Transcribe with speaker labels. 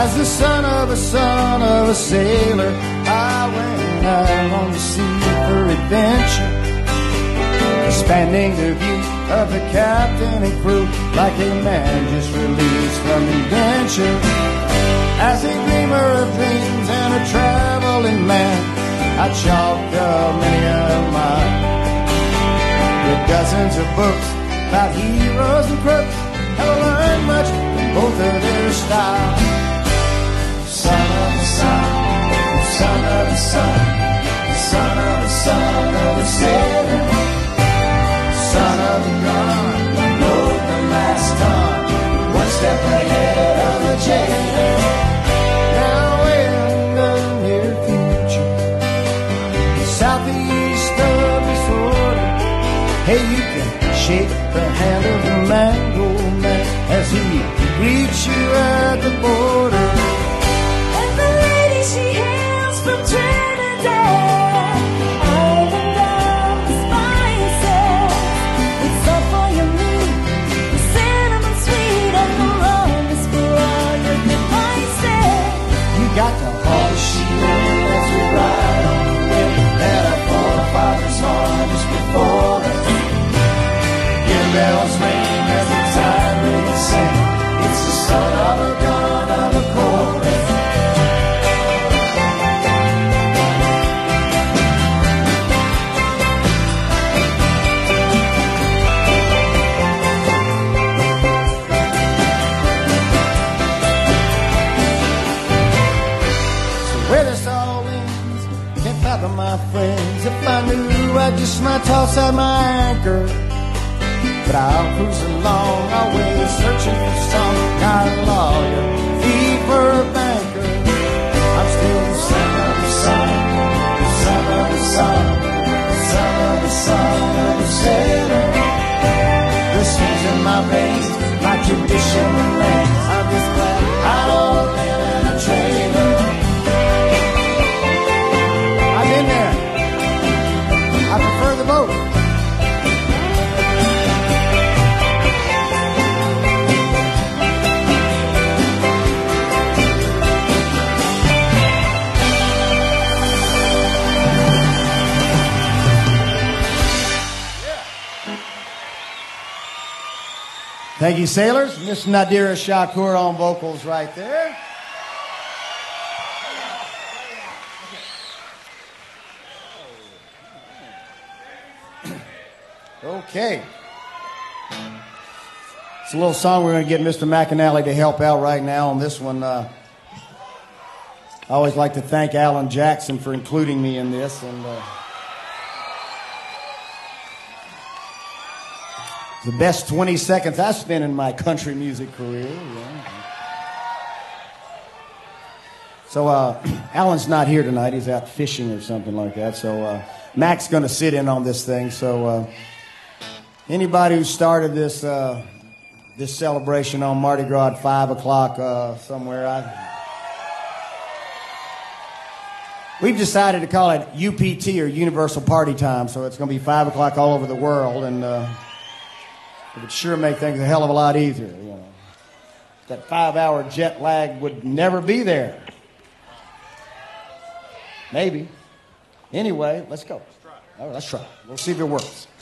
Speaker 1: As the son of a sailor, I went out on the sea for adventure, expanding the view of the captain and crew like a man just released from indenture. As a dreamer of dreams and a traveling man, I chalked up many a mile with dozens of books about heroes and crooks. Have learned much from both of their styles. Son of the sun, son of the sun, son of the son of a sailor, son of the gun, rode the last on, one step ahead of the jailer. Now in the near future, southeast of disorder, hey, you can shake the hand of the mango man as he greets you at the border.
Speaker 2: And the lady, she hails from Trinidad, island of the spices. It's all for your meat, the cinnamon sweet, and the rum is for all your devices.
Speaker 1: You got to haul the sheet in as we ride on the wind that our forefathers on just before us. Your bells ring as the tide rings sing. It's the son of a gun of a chorus. So where this all ends, can't fathom, my friends. If I knew, I just might toss out my anchor. But I'll cruise along, always searching for some kind of lawyer, thief or a banker. I'm still the son of the sun, the son of the sun, the son of the son of a sailor. The seas in my veins, my tradition remains. I'm just glad I don't live in a trailer. I've been there. I prefer the boat. Thank you, sailors. Miss Nadira Shakur on vocals right there. Okay. It's a little song we're going to get Mr. McAnally to help out right now on this one. I always like to thank Alan Jackson for including me in this. And the best 20 seconds I've spent in my country music career. Yeah. So Alan's not here tonight. He's out fishing or something like that. So Mac's going to sit in on this thing. So anybody who started this this celebration on Mardi Gras at 5 o'clock somewhere, we've decided to call it UPT, or Universal Party Time. So it's going to be 5 o'clock all over the world, and it would sure make things a hell of a lot easier. You know, that 5-hour jet lag would never be there. Maybe. Anyway, let's go. All right, let's try. We'll see if it works.